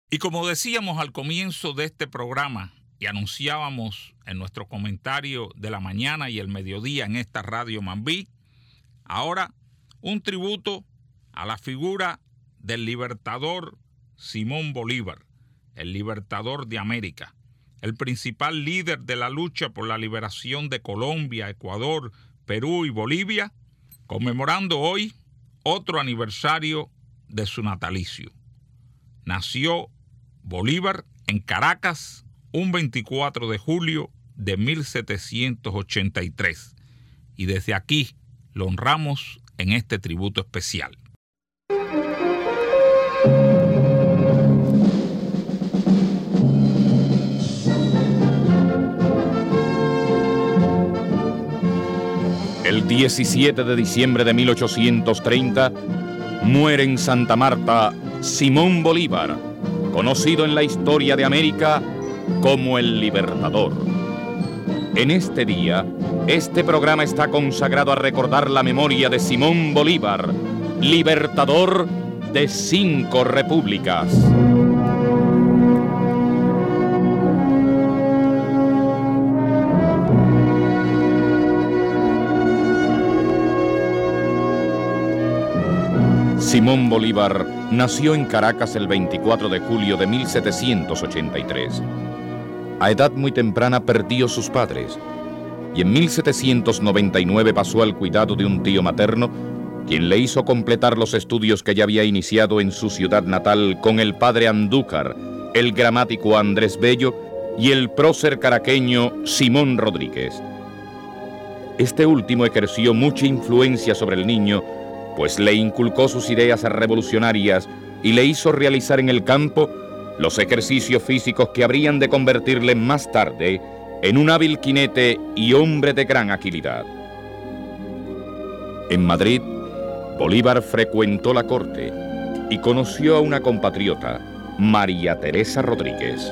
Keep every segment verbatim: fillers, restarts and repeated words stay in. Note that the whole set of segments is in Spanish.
Y como decíamos al comienzo de este programa y anunciábamos en nuestro comentario de la mañana y el mediodía en esta Radio Mambí, ahora un tributo a la figura del libertador Simón Bolívar, el libertador de América, el principal líder de la lucha por la liberación de Colombia, Ecuador, Perú y Bolivia, conmemorando hoy otro aniversario de su natalicio. Nació Bolívar en Caracas un veinticuatro de julio de mil setecientos ochenta y tres y desde aquí lo honramos en este tributo especial. El diecisiete de diciembre de mil ochocientos treinta muere en Santa Marta Simón Bolívar, conocido en la historia de América como el Libertador. En este día, este programa está consagrado a recordar la memoria de Simón Bolívar, libertador de cinco repúblicas. Simón Bolívar nació en Caracas el veinticuatro de julio de mil setecientos ochenta y tres. A edad muy temprana perdió sus padres y en mil setecientos noventa y nueve pasó al cuidado de un tío materno, quien le hizo completar los estudios que ya había iniciado en su ciudad natal con el padre Andújar, el gramático Andrés Bello y el prócer caraqueño Simón Rodríguez. Este último ejerció mucha influencia sobre el niño, pues le inculcó sus ideas revolucionarias y le hizo realizar en el campo los ejercicios físicos que habrían de convertirle más tarde en un hábil jinete y hombre de gran agilidad. En Madrid, Bolívar frecuentó la corte y conoció a una compatriota, María Teresa Rodríguez.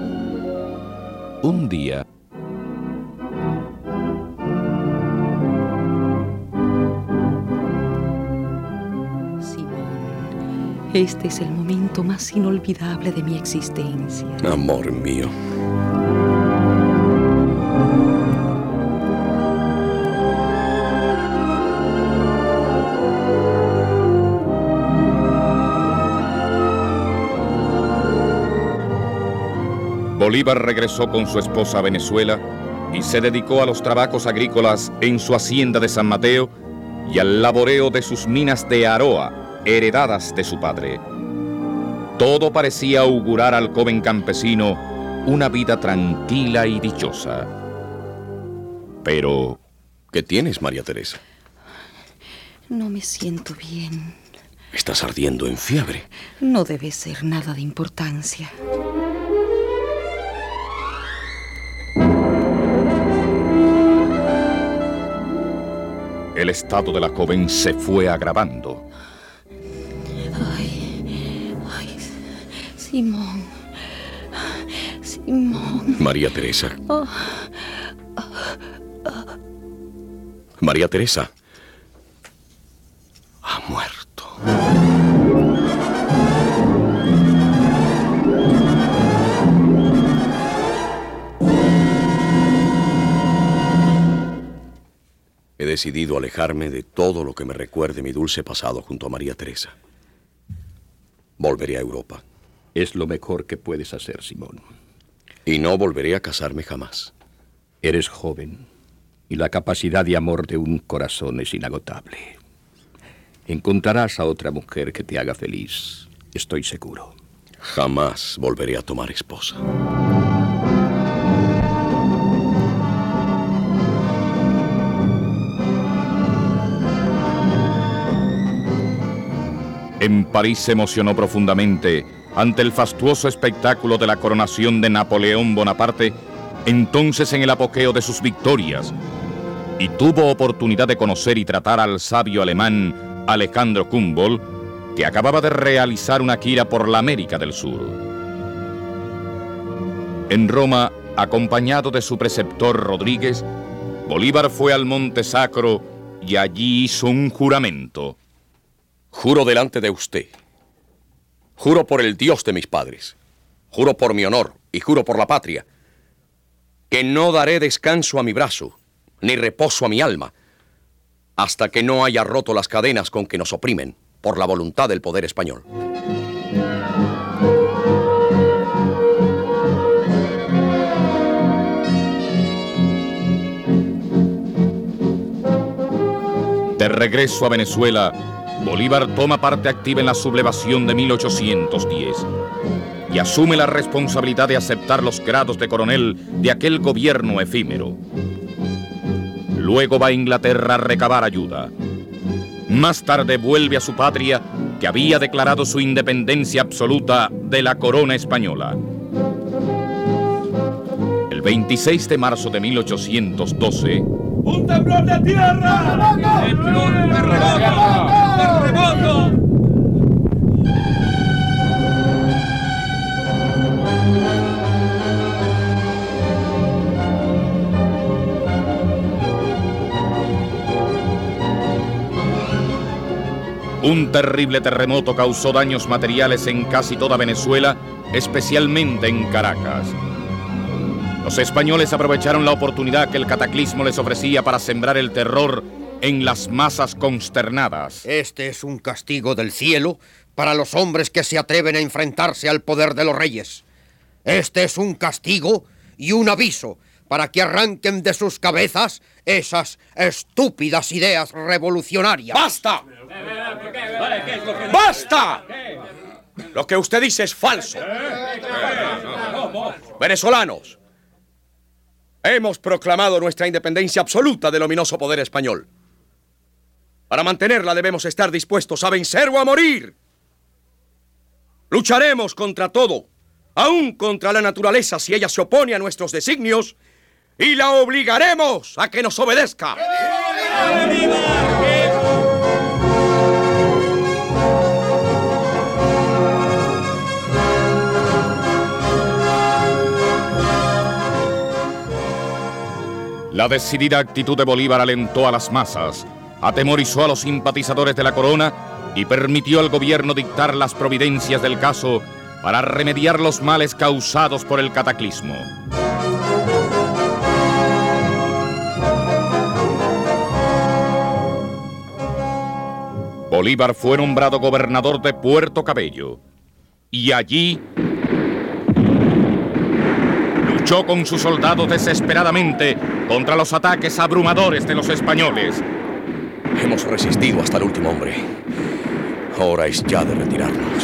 Un día, este es el momento más inolvidable de mi existencia. Amor mío. Bolívar regresó con su esposa a Venezuela y se dedicó a los trabajos agrícolas en su hacienda de San Mateo y al laboreo de sus minas de Aroa, heredadas de su padre. Todo parecía augurar al joven campesino una vida tranquila y dichosa. Pero, ¿qué tienes, María Teresa? No me siento bien. Estás ardiendo en fiebre. No debe ser nada de importancia. el estado de la joven se fue agravando. Simón, Simón. María Teresa. Oh. María Teresa ha muerto. He decidido alejarme de todo lo que me recuerde mi dulce pasado junto a María Teresa. Volveré a Europa. Es lo mejor que puedes hacer, Simón. Y no volveré a casarme jamás. Eres joven y la capacidad de amor de un corazón es inagotable. Encontrarás a otra mujer que te haga feliz, estoy seguro. Jamás volveré a tomar esposa. En París se emocionó profundamente ante el fastuoso espectáculo de la coronación de Napoleón Bonaparte, entonces en el apogeo de sus victorias, y tuvo oportunidad de conocer y tratar al sabio alemán Alejandro Humboldt, que acababa de realizar una gira por la América del Sur. En Roma, acompañado de su preceptor Rodríguez, Bolívar fue al Monte Sacro y allí hizo un juramento. Juro delante de usted, juro por el Dios de mis padres, juro por mi honor y juro por la patria, que no daré descanso a mi brazo, ni reposo a mi alma, hasta que no haya roto las cadenas con que nos oprimen por la voluntad del poder español. De regreso a Venezuela, Bolívar toma parte activa en la sublevación de mil ochocientos diez y asume la responsabilidad de aceptar los grados de coronel de aquel gobierno efímero. Luego va a Inglaterra a recabar ayuda. Más tarde vuelve a su patria, que había declarado su independencia absoluta de la corona española. El veintiséis de marzo de mil ochocientos doce... ¡Un temblor de tierra! ¡Terremoto! ¡Terremoto! Un terrible terremoto causó daños materiales en casi toda Venezuela, especialmente en Caracas. Los españoles aprovecharon la oportunidad que el cataclismo les ofrecía para sembrar el terror en las masas consternadas. Este es un castigo del cielo para los hombres que se atreven a enfrentarse al poder de los reyes. Este es un castigo y un aviso para que arranquen de sus cabezas esas estúpidas ideas revolucionarias. ¡Basta! ¡Basta! Lo que usted dice es falso. Venezolanos, hemos proclamado nuestra independencia absoluta del ominoso poder español. Para mantenerla debemos estar dispuestos a vencer o a morir. Lucharemos contra todo, aún contra la naturaleza si ella se opone a nuestros designios, y la obligaremos a que nos obedezca. La decidida actitud de Bolívar alentó a las masas, atemorizó a los simpatizadores de la corona y permitió al gobierno dictar las providencias del caso para remediar los males causados por el cataclismo. Bolívar fue nombrado gobernador de Puerto Cabello y allí luchó con sus soldados desesperadamente contra los ataques abrumadores de los españoles. Hemos resistido hasta el último hombre. Hora es ya de retirarnos.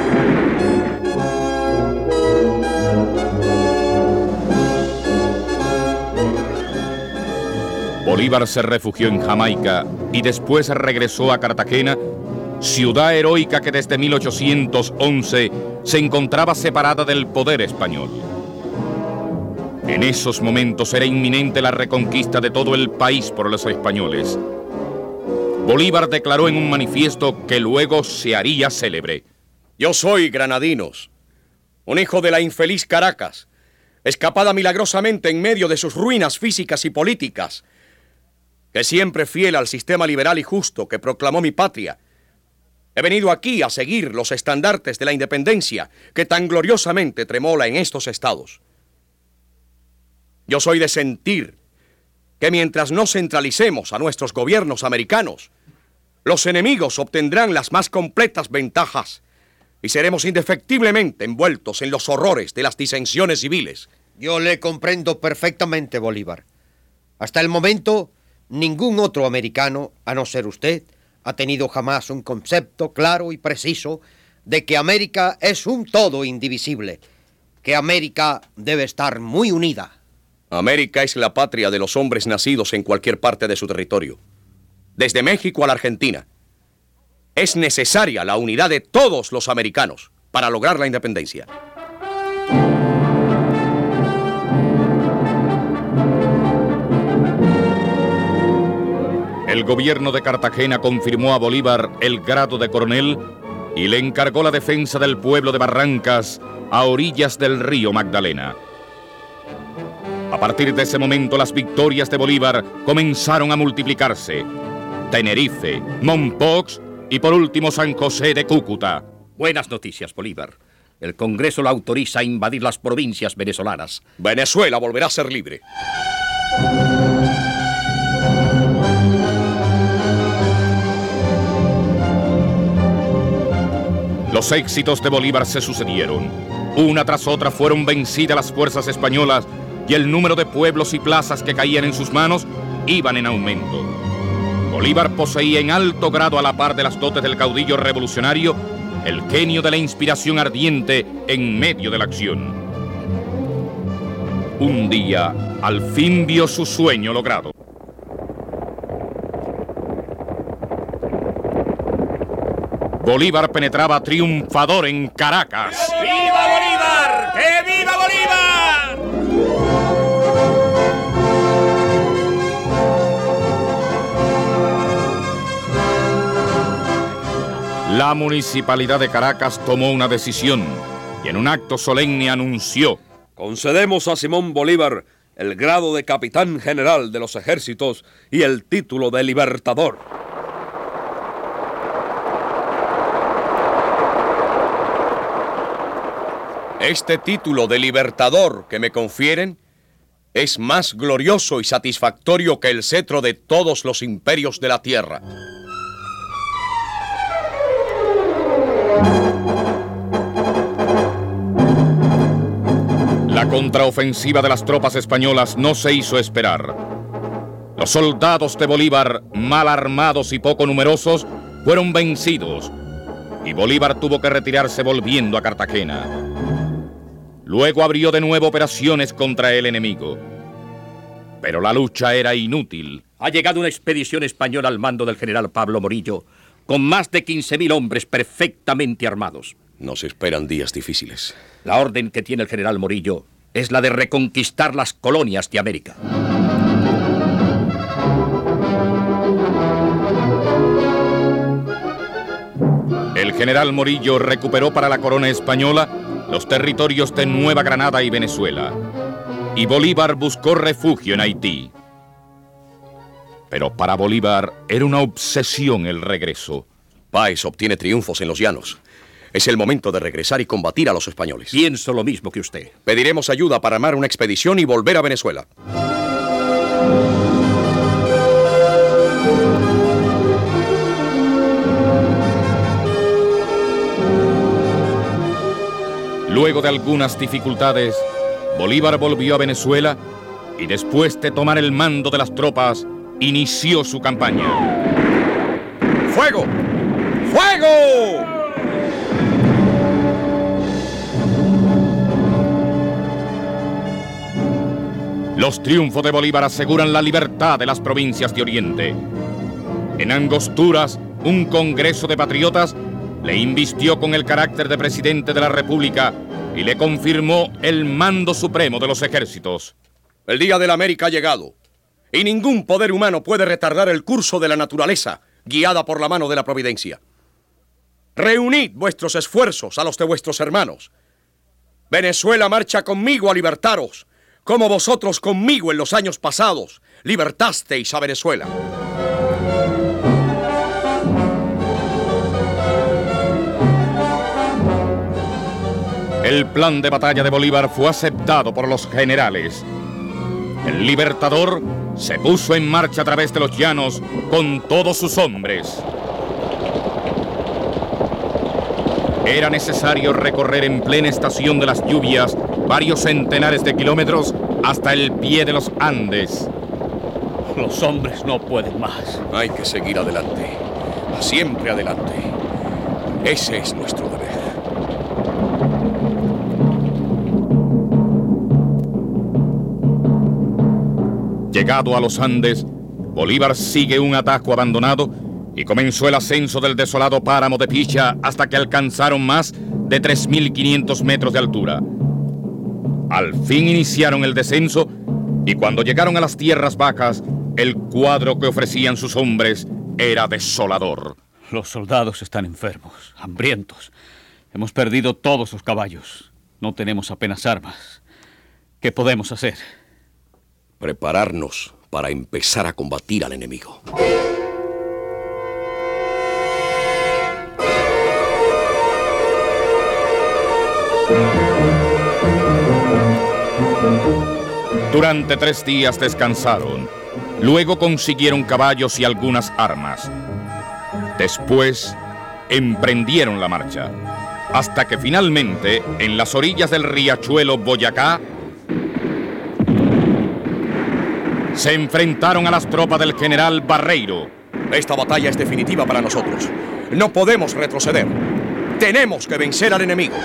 Bolívar se refugió en Jamaica y después regresó a Cartagena, ciudad heroica que desde mil ochocientos once se encontraba separada del poder español. En esos momentos era inminente la reconquista de todo el país por los españoles. Bolívar declaró en un manifiesto que luego se haría célebre. Yo soy, granadinos, un hijo de la infeliz Caracas, escapada milagrosamente en medio de sus ruinas físicas y políticas, que siempre fiel al sistema liberal y justo que proclamó mi patria, he venido aquí a seguir los estandartes de la independencia que tan gloriosamente tremola en estos estados. Yo soy de sentir que mientras no centralicemos a nuestros gobiernos americanos, los enemigos obtendrán las más completas ventajas y seremos indefectiblemente envueltos en los horrores de las disensiones civiles. Yo le comprendo perfectamente, Bolívar. Hasta el momento, ningún otro americano, a no ser usted, ha tenido jamás un concepto claro y preciso de que América es un todo indivisible, que América debe estar muy unida. América es la patria de los hombres nacidos en cualquier parte de su territorio, desde México a la Argentina. Es necesaria la unidad de todos los americanos para lograr la independencia. El gobierno de Cartagena confirmó a Bolívar el grado de coronel y le encargó la defensa del pueblo de Barrancas a orillas del río Magdalena. A partir de ese momento, las victorias de Bolívar comenzaron a multiplicarse. Tenerife, Mompox y por último San José de Cúcuta. Buenas noticias, Bolívar. El Congreso lo autoriza a invadir las provincias venezolanas. Venezuela volverá a ser libre. Los éxitos de Bolívar se sucedieron. Una tras otra fueron vencidas las fuerzas españolas y el número de pueblos y plazas que caían en sus manos iban en aumento. Bolívar poseía en alto grado, a la par de las dotes del caudillo revolucionario, el genio de la inspiración ardiente en medio de la acción. Un día, al fin vio su sueño logrado. Bolívar penetraba triunfador en Caracas. ¡Viva Bolívar! ¡Que viva Bolívar! La municipalidad de Caracas tomó una decisión y en un acto solemne anunció: concedemos a Simón Bolívar el grado de capitán general de los ejércitos y el título de libertador. Este título de libertador que me confieren es más glorioso y satisfactorio que el cetro de todos los imperios de la tierra. La contraofensiva de las tropas españolas no se hizo esperar. Los soldados de Bolívar, mal armados y poco numerosos, fueron vencidos y Bolívar tuvo que retirarse volviendo a Cartagena. Luego abrió de nuevo operaciones contra el enemigo. Pero la lucha era inútil. Ha llegado una expedición española al mando del general Pablo Morillo, con más de quince mil hombres perfectamente armados. Nos esperan días difíciles. La orden que tiene el general Morillo es la de reconquistar las colonias de América. El general Morillo recuperó para la corona española los territorios de Nueva Granada y Venezuela, y Bolívar buscó refugio en Haití. Pero para Bolívar era una obsesión el regreso. Páez obtiene triunfos en los llanos. Es el momento de regresar y combatir a los españoles. Pienso lo mismo que usted. Pediremos ayuda para armar una expedición y volver a Venezuela. Luego de algunas dificultades, Bolívar volvió a Venezuela y después de tomar el mando de las tropas, inició su campaña. ¡Fuego! ¡Fuego! Los triunfos de Bolívar aseguran la libertad de las provincias de Oriente. En Angosturas, un congreso de patriotas le invistió con el carácter de presidente de la República y le confirmó el mando supremo de los ejércitos. El día de la América ha llegado, y ningún poder humano puede retardar el curso de la naturaleza, guiada por la mano de la providencia. Reunid vuestros esfuerzos a los de vuestros hermanos. Venezuela marcha conmigo a libertaros, como vosotros conmigo en los años pasados libertasteis a Venezuela. El plan de batalla de Bolívar fue aceptado por los generales. El libertador se puso en marcha a través de los llanos con todos sus hombres. Era necesario recorrer en plena estación de las lluvias varios centenares de kilómetros hasta el pie de los Andes. Los hombres no pueden más. Hay que seguir adelante, siempre adelante. Ese es nuestro deber. Llegado a los Andes, Bolívar sigue un atajo abandonado y comenzó el ascenso del desolado páramo de Picha hasta que alcanzaron más de tres mil quinientos metros de altura. Al fin iniciaron el descenso y cuando llegaron a las tierras bajas, el cuadro que ofrecían sus hombres era desolador. Los soldados están enfermos, hambrientos. Hemos perdido todos los caballos. No tenemos apenas armas. ¿Qué podemos hacer? Prepararnos para empezar a combatir al enemigo. Durante tres días descansaron. Luego consiguieron caballos y algunas armas. Después emprendieron la marcha, hasta que finalmente, en las orillas del riachuelo Boyacá, se enfrentaron a las tropas del general Barreiro. Esta batalla es definitiva para nosotros. No podemos retroceder. Tenemos que vencer al enemigo.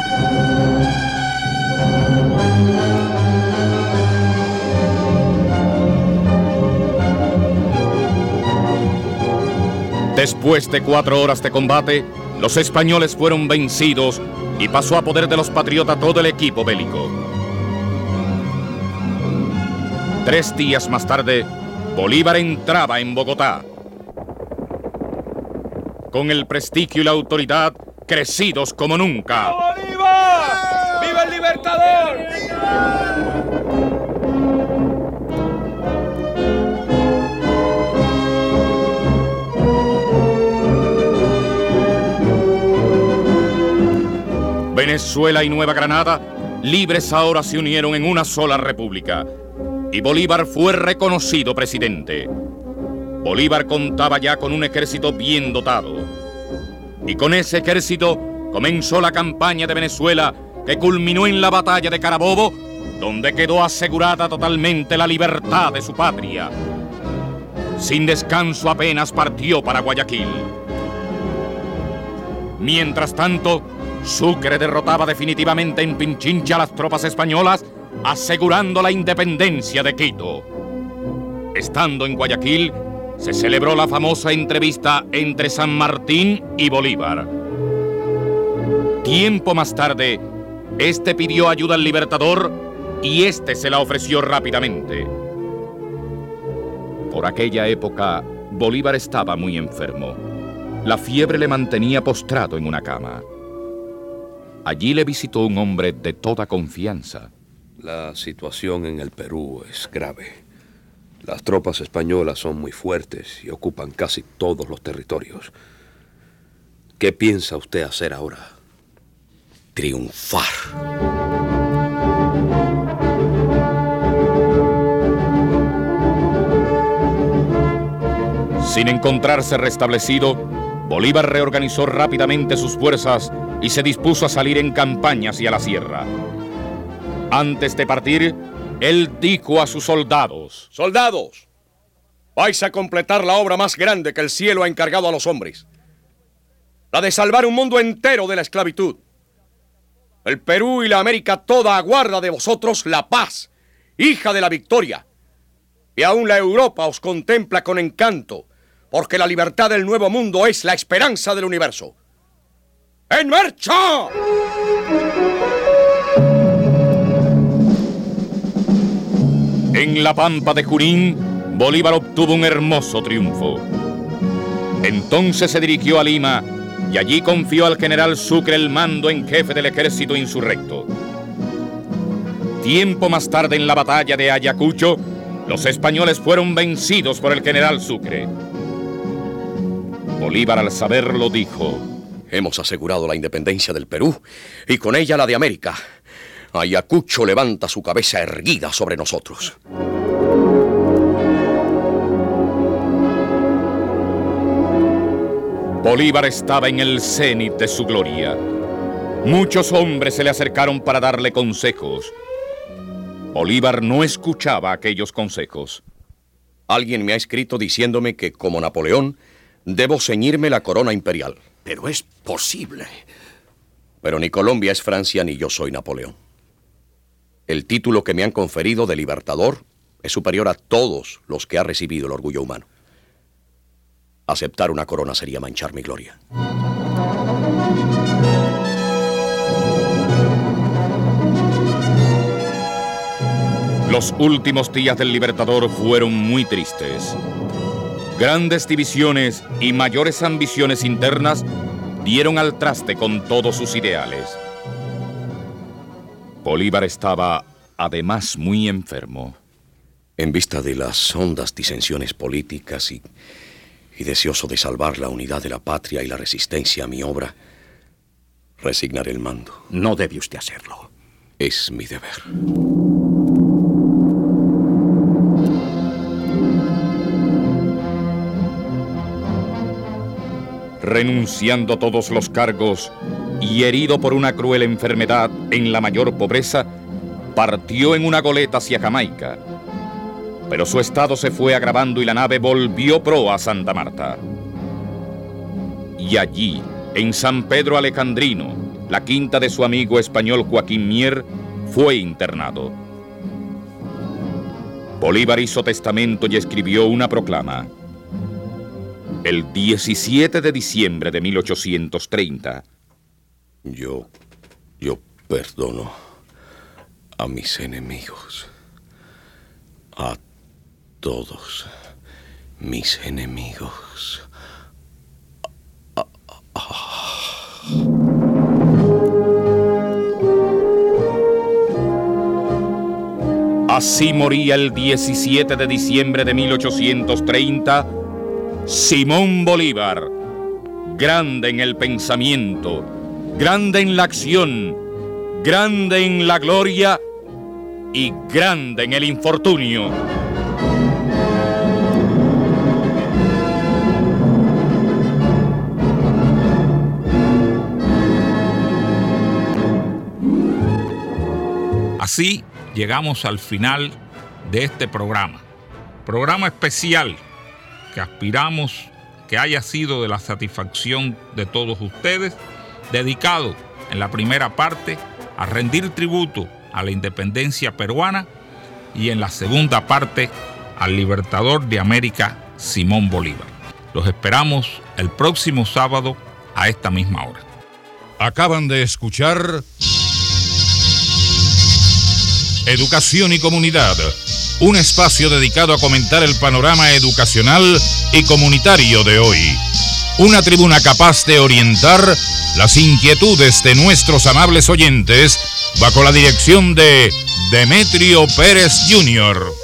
Después de cuatro horas de combate, los españoles fueron vencidos y pasó a poder de los patriotas todo el equipo bélico. Tres días más tarde, Bolívar entraba en Bogotá, con el prestigio y la autoridad crecidos como nunca. ¡Viva Bolívar! ¡Viva el Libertador! Venezuela y Nueva Granada, libres ahora, se unieron en una sola república, y Bolívar fue reconocido presidente. Bolívar contaba ya con un ejército bien dotado, y con ese ejército comenzó la campaña de Venezuela, que culminó en la batalla de Carabobo, donde quedó asegurada totalmente la libertad de su patria. Sin descanso apenas partió para Guayaquil. Mientras tanto, Sucre derrotaba definitivamente en Pinchincha a las tropas españolas, asegurando la independencia de Quito. Estando en Guayaquil, se celebró la famosa entrevista entre San Martín y Bolívar. Tiempo más tarde, este pidió ayuda al Libertador y este se la ofreció rápidamente. Por aquella época, Bolívar estaba muy enfermo. La fiebre le mantenía postrado en una cama. Allí le visitó un hombre de toda confianza. La situación en el Perú es grave. Las tropas españolas son muy fuertes y ocupan casi todos los territorios. ¿Qué piensa usted hacer ahora? Triunfar. Sin encontrarse restablecido, Bolívar reorganizó rápidamente sus fuerzas y se dispuso a salir en campaña hacia la sierra. Antes de partir, él dijo a sus soldados: ¡Soldados! Vais a completar la obra más grande que el cielo ha encargado a los hombres. La de salvar un mundo entero de la esclavitud. El Perú y la América toda aguarda de vosotros la paz, hija de la victoria. Y aún la Europa os contempla con encanto, porque la libertad del nuevo mundo es la esperanza del universo. ¡En marcha! En la pampa de Junín, Bolívar obtuvo un hermoso triunfo. Entonces se dirigió a Lima y allí confió al general Sucre el mando en jefe del ejército insurrecto. Tiempo más tarde, en la batalla de Ayacucho, los españoles fueron vencidos por el general Sucre. Bolívar, al saberlo, dijo: hemos asegurado la independencia del Perú y con ella la de América. Ayacucho levanta su cabeza erguida sobre nosotros. Bolívar estaba en el cenit de su gloria. Muchos hombres se le acercaron para darle consejos. Bolívar no escuchaba aquellos consejos. Alguien me ha escrito diciéndome que, como Napoleón, debo ceñirme la corona imperial. Pero es posible. Pero ni Colombia es Francia ni yo soy Napoleón. El título que me han conferido de Libertador es superior a todos los que ha recibido el orgullo humano. Aceptar una corona sería manchar mi gloria. Los últimos días del Libertador fueron muy tristes. Grandes divisiones y mayores ambiciones internas dieron al traste con todos sus ideales. Bolívar estaba, además, muy enfermo. En vista de las hondas disensiones políticas y, y deseoso de salvar la unidad de la patria y la resistencia a mi obra, resignaré el mando. No debe usted hacerlo. Es mi deber. renunciando a todos los cargos y herido por una cruel enfermedad en la mayor pobreza, partió en una goleta hacia Jamaica. Pero su estado se fue agravando y la nave volvió proa a Santa Marta. Y allí, en San Pedro Alejandrino, la quinta de su amigo español Joaquín Mier, fue internado. Bolívar hizo testamento y escribió una proclama. El diecisiete de diciembre de mil ochocientos treinta. Yo, yo perdono a mis enemigos, a todos mis enemigos. Ah, ah. Así moría el diecisiete de diciembre de mil ochocientos treinta Simón Bolívar, grande en el pensamiento, grande en la acción, grande en la gloria y grande en el infortunio. Así llegamos al final de este programa. Programa especial que aspiramos que haya sido de la satisfacción de todos ustedes, dedicado en la primera parte a rendir tributo a la independencia peruana y en la segunda parte al libertador de América, Simón Bolívar. Los esperamos el próximo sábado a esta misma hora. Acaban de escuchar Educación y Comunidad, un espacio dedicado a comentar el panorama educacional y comunitario de hoy. Una tribuna capaz de orientar las inquietudes de nuestros amables oyentes bajo la dirección de Demetrio Pérez junior